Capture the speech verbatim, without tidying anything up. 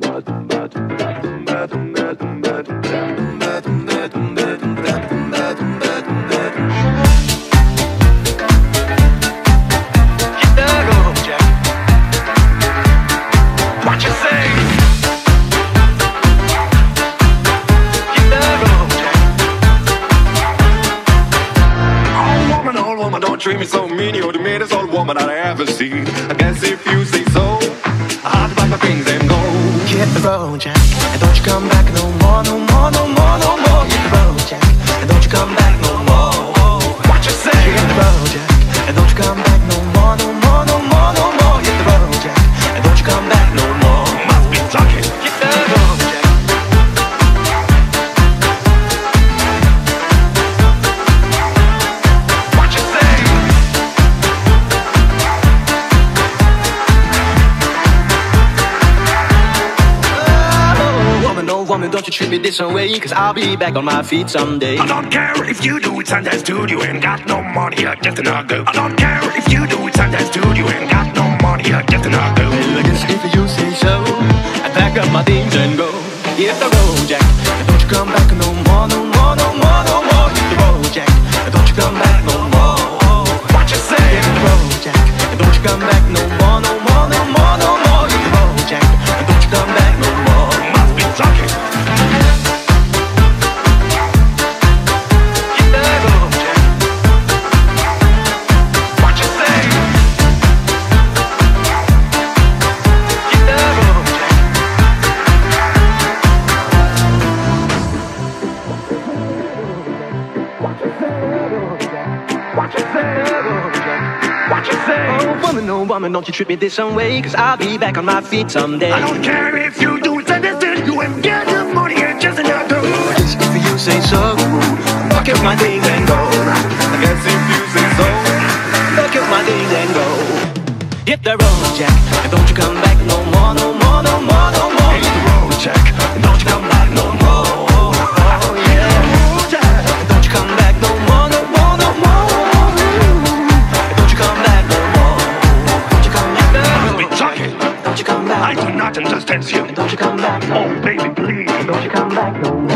Treat me so mean, you're the meanest old woman I ever seen. I guess if you say so, I have to pack my things and go. Hit the road, Jack, and don't you come back no more, no more, no more, no more. Hit the road, Jack, and don't you come back no more. What you say? Hit the road, Jack, and don't you come back no more, no more, no more, no more. Hit the road, Jack, and don't you come back no more. Must be talking. Hit the road, Jack. Woman, don't you treat me this way, cause I'll be back on my feet someday. I don't care if you do it Sundays too, you ain't got no money, you're just another. I don't care if you do it Sundays too, you ain't got no money, you're just another. Well, I guess if you say so, I pack up my things and go. Hit the road, Jack, and don't you come back no more, no more, no more, no more. Hit the road, Jack, and don't you come back no more. What you say? Hit the road, Jack, and don't you come back no more, no more, no more, no more. Hit the road, Jack, and don't you come back no more. Must be talking. Oh, woman, oh, woman, don't you treat me this some way, cause I'll be back on my feet someday. I don't care if you do it Sundays, you ain't got no money, you're just another. Just if you say so, pack up my things and go. I guess if you say so, pack up my things and go. Hit the road, Jack, and don't you come back no more, no more, no more, no more. hit the road, Jack, and don't you come back no more. Oh yeah, Jack, and don't you come back no more, no more, no more. And don't you come back no more. Don't you come back no more. Be talking. Don't you come back. I do not understand you. And don't you come back. Oh baby, please. Don't you come back no more.